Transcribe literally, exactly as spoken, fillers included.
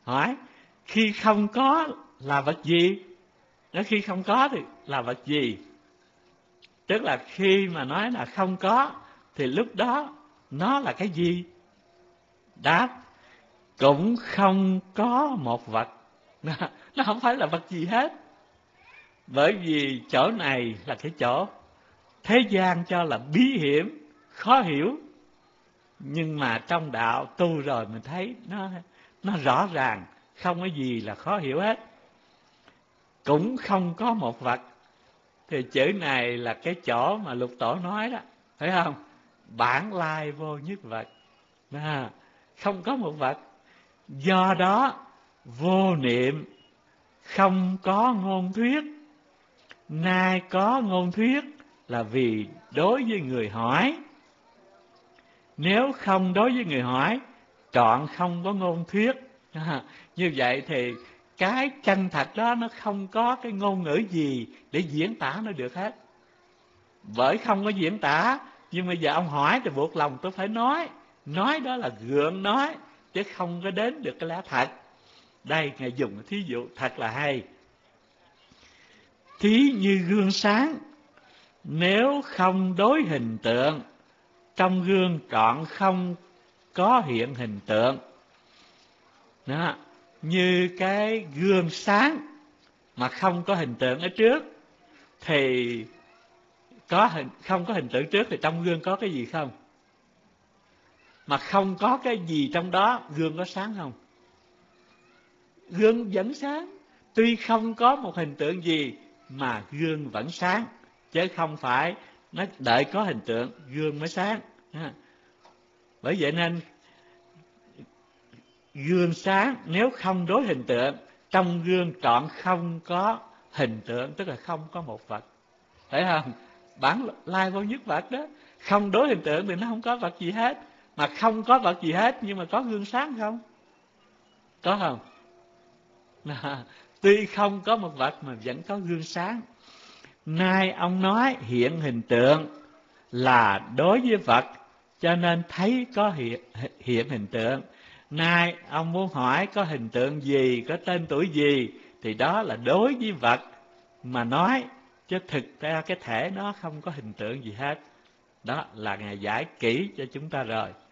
hỏi khi không có là vật gì? Nói khi không có thì là vật gì? Tức là khi mà nói là không có thì lúc đó nó là cái gì? Đáp: cũng không có một vật. Nó không phải là vật gì hết. Bởi vì chỗ này là cái chỗ thế gian cho là bí hiểm, khó hiểu. Nhưng mà trong đạo tu rồi mình thấy nó, nó rõ ràng, không có gì là khó hiểu hết. Cũng không có một vật. Thì chữ này là cái chỗ mà Lục Tổ nói đó, thấy không? Bản lai vô nhất vật. À, không có một vật. Do đó vô niệm không có ngôn thuyết. Nay có ngôn thuyết là vì đối với người hỏi. Nếu không đối với người hỏi, trọn không có ngôn thuyết. À, như vậy thì cái chân thật đó nó không có cái ngôn ngữ gì để diễn tả nó được hết. Bởi không có diễn tả, nhưng bây giờ ông hỏi thì buộc lòng tôi phải nói. Nói đó là gượng nói, chứ không có đến được cái lẽ thật. Đây Ngài dùng thí dụ thật là hay. Thí như gương sáng, nếu không đối hình tượng, trong gương trọn không có hiện hình tượng. Đó, như cái gương sáng mà không có hình tượng ở trước thì có hình, không có hình tượng trước thì trong gương có cái gì không? Mà không có cái gì trong đó, gương có sáng không? Gương vẫn sáng. Tuy không có một hình tượng gì mà gương vẫn sáng, chứ không phải nó đợi có hình tượng gương mới sáng. Bởi vậy nên gương sáng nếu không đối hình tượng, trong gương trọn không có hình tượng, tức là không có một vật. Thấy không? Bản lai vô nhất vật đó. Không đối hình tượng thì nó không có vật gì hết. Mà không có vật gì hết nhưng mà có gương sáng không? Có không? À, tuy không có một vật mà vẫn có gương sáng. Nay ông nói hiện hình tượng là đối với vật, cho nên thấy có hiện, hiện hình tượng. Nay ông muốn hỏi có hình tượng gì, có tên tuổi gì, thì đó là đối với vật mà nói, chứ thực ra cái thể nó không có hình tượng gì hết. Đó là Ngài giải kỹ cho chúng ta rồi.